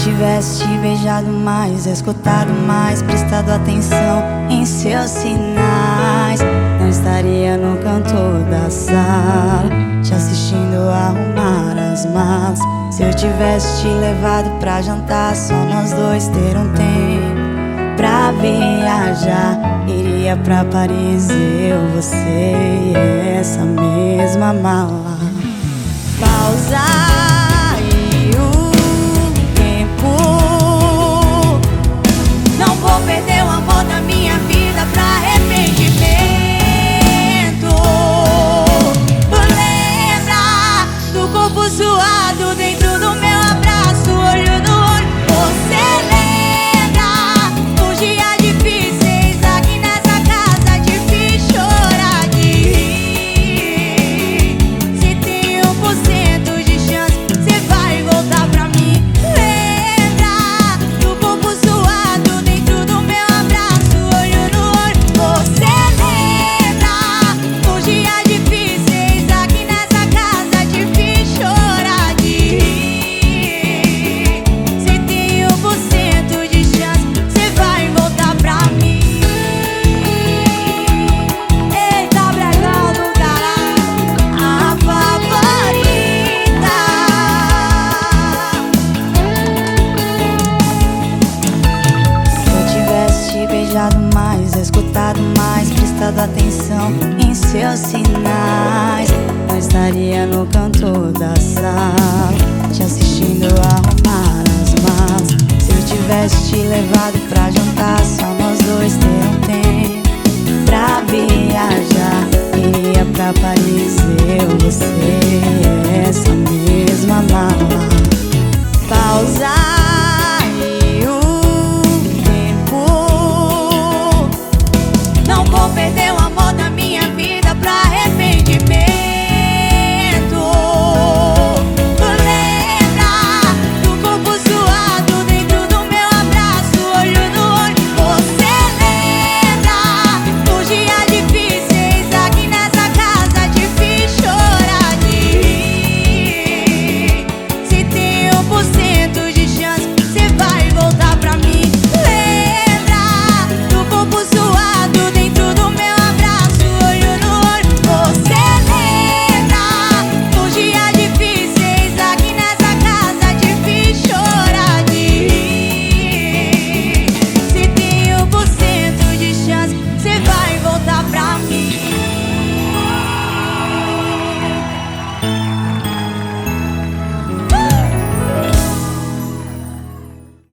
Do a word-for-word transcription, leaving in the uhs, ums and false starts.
tivesse te beijado mais, escutado mais, prestado atenção em seus sinais, não estaria no canto da sala te assistindo arrumar as malas. Se eu tivesse te levado pra jantar, só nós dois ter um tempo pra viajar, iria pra Paris, eu, você e essa mesma mala. Pausa e o tempo, não vou perder o amor da minha vida pra arrependimento. Lembra do corpo suado dentro do meu abraço, olho no olho. Você lembra dos dias difíceis aqui nessa casa, te fiz chorar de rir. Se tem um por cento de chance, cê vai voltar pra mim. Lembra do corpo suado dentro do meu abraço, olho no olho. Você lembra dos dias difíceis aqui nessa casa, te fiz chorar de rir. Se tem um por cento de chance, cê vai voltar pra mim. Eita, bregão do caralho, a favorita. Se eu tivesse te beijado mais, escutado mais, prestado atenção em seus sinais, não estaria no canto da sala te assistindo arrumar as malas. Se eu tivesse te levado pra jantar, só nós dois ter um tempo pra viajar, iria pra Paris,